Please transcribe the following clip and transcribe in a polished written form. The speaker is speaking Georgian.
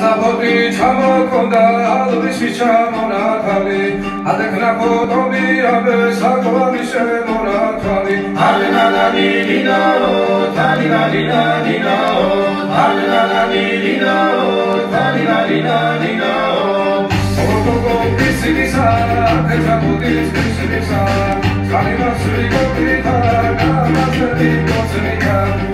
საფოთი ჩამოქონდა ალვისი ჩამონათალი ადექნა ფოტომი აბე საკვარი შემონათალი ალენალანილინაო თალილალინალინაო ალენალანილინაო თალილალინალინაო ოგოგო ისინისა ეჭაბუდის ისინისა სალიმასრი გოგიტა გამასები გოცნიკა